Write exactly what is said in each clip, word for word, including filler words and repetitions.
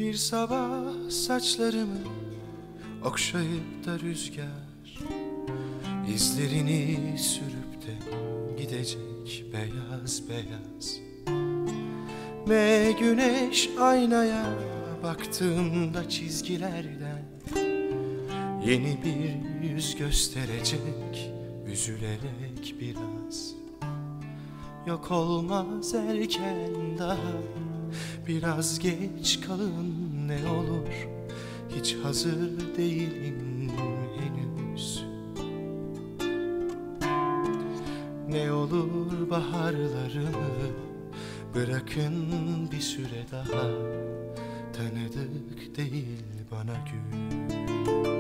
Bir sabah saçlarımı okşayıp da rüzgar izlerini sürüp de gidecek beyaz beyaz. Ve güneş aynaya baktığımda çizgilerden yeni bir yüz gösterecek, üzülerek biraz. Yok olmaz erken daha, biraz geç kalın ne olur, hiç hazır değilim henüz. Ne olur baharlarımı bırakın bir süre daha, tanıdık değil bana güz.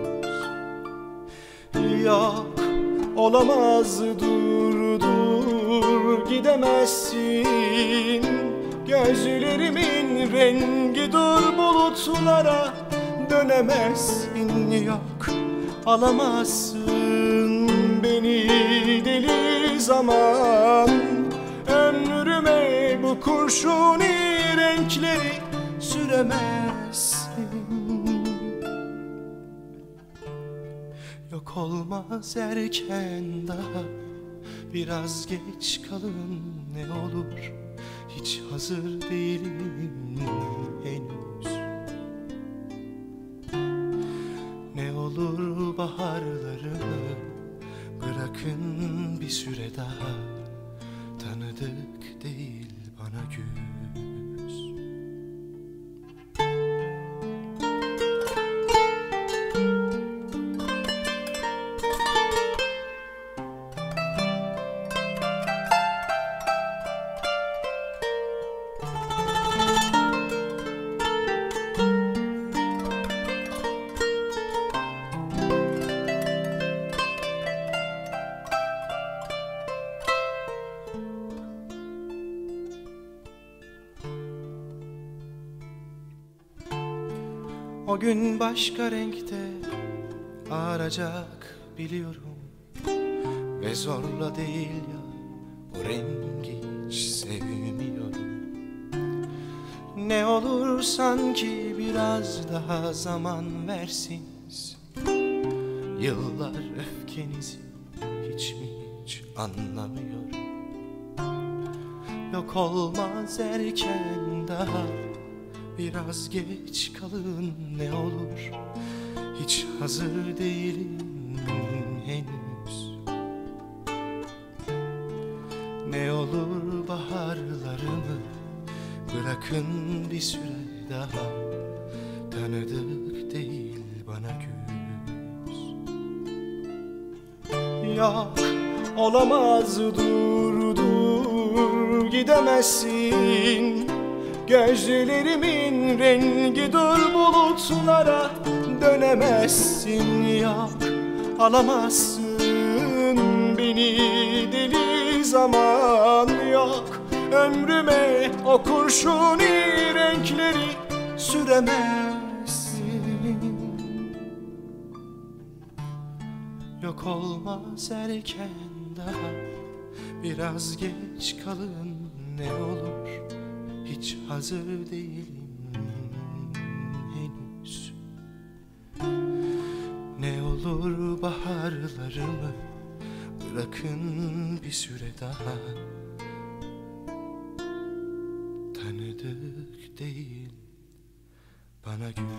Yok olamaz, dur dur gidemezsin, gözlerimin rengi dur bulutlara dönemezsin. Yok alamazsın beni deli zaman, ömrüme bu kurşuni renkleri süremezsin. Yok olmaz erken daha, biraz geç kalın ne olur, hiç hazır değilim henüz. Ne olur baharlarımı bırakın bir süre daha, tanıdık değil bana güz. O gün başka renkte ağaracak biliyorum, ve zorla değil ya o rengi hiç sevmiyorum. Ne olur sanki biraz daha zaman versiniz, yıllar öfkenizi hiç mi hiç anlamıyorum. Yok olmaz erken daha, biraz geç kalın ne olur, hiç hazır değilim henüz. Ne olur baharlarımı bırakın bir süre daha, tanıdık değil bana güz. Yok olamaz, dur dur gidemezsin, gözlerimin rengi dur bulutlara dönemezsin. Yok alamazsın beni deli zaman, yok ömrüme o kurşuni renkleri süremezsin. Yok olmaz erken daha, biraz geç kalın ne olur, hiç hazır değilim henüz. Ne olur baharlarımı bırakın bir süre daha, tanıdık değil bana güz.